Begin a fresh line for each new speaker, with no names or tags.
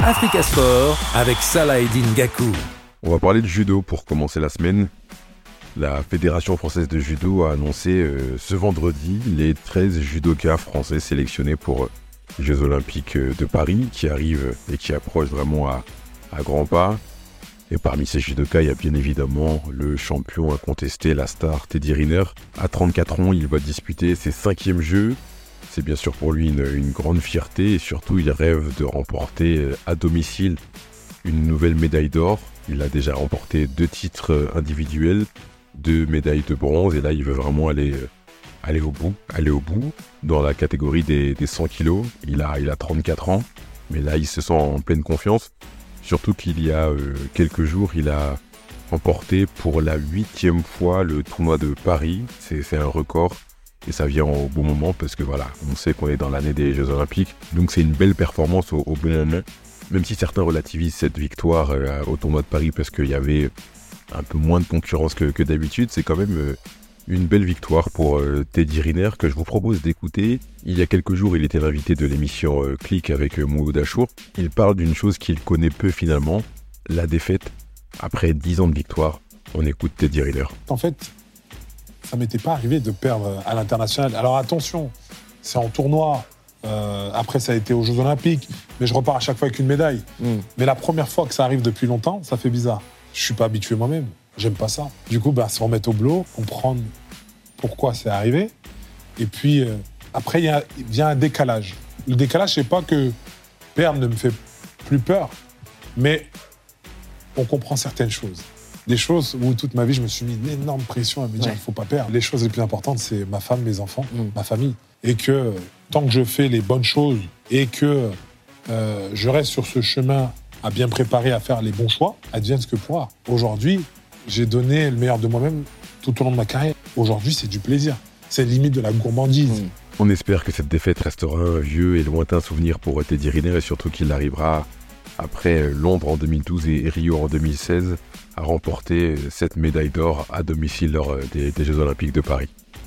Africa Sport avec Salah Eddine Gakou.
On va parler de judo pour commencer la semaine. La Fédération française de judo a annoncé ce vendredi les 13 judokas français sélectionnés pour les Jeux Olympiques de Paris qui arrivent et qui approchent vraiment à grands pas. Et parmi ces judokas, il y a bien évidemment le champion incontesté, la star Teddy Riner. À 34 ans, il va disputer ses 5e Jeux. C'est bien sûr pour lui une grande fierté et surtout il rêve de remporter à domicile une nouvelle médaille d'or. Il a déjà remporté 2 titres individuels, 2 médailles de bronze et là il veut vraiment aller au bout dans la catégorie des 100 kilos. Il a 34 ans, mais là il se sent en pleine confiance. Surtout qu'il y a quelques jours, il a remporté pour la 8e fois le tournoi de Paris. C'est un record. Et ça vient au bon moment parce que voilà, on sait qu'on est dans l'année des Jeux Olympiques. Donc c'est une belle performance au bon moment. Même si certains relativisent cette victoire au tournoi de Paris parce qu'il y avait un peu moins de concurrence que d'habitude, c'est quand même une belle victoire pour Teddy Riner que je vous propose d'écouter. Il y a quelques jours, il était l'invité de l'émission Click avec Mouloud Achour. Il parle d'une chose qu'il connaît peu finalement, la défaite. Après 10 ans de victoire, on écoute Teddy Riner.
En fait, ça m'était pas arrivé de perdre à l'international. Alors attention, c'est en tournoi. Après, ça a été aux Jeux Olympiques. Mais je repars à chaque fois avec une médaille. Mais la première fois que ça arrive depuis longtemps, ça fait bizarre. Je suis pas habitué moi-même. J'aime pas ça. Du coup, se remettre au boulot, comprendre pourquoi c'est arrivé. Et puis, après, il vient un décalage. Le décalage, c'est pas que perdre ne me fait plus peur, mais on comprend certaines choses. Des choses où toute ma vie, je me suis mis une énorme pression à me dire qu'il ne faut pas perdre. Les choses les plus importantes, c'est ma femme, mes enfants, ma famille. Et que tant que je fais les bonnes choses et que je reste sur ce chemin à bien préparer, à faire les bons choix, advienne ce que pourra. Aujourd'hui, j'ai donné le meilleur de moi-même tout au long de ma carrière. Aujourd'hui, c'est du plaisir. C'est limite de la gourmandise.
On espère que cette défaite restera un vieux et lointain souvenir pour Teddy Riner et surtout qu'il arrivera après Londres en 2012 et Rio en 2016 à remporter cette médaille d'or à domicile lors des Jeux Olympiques de Paris.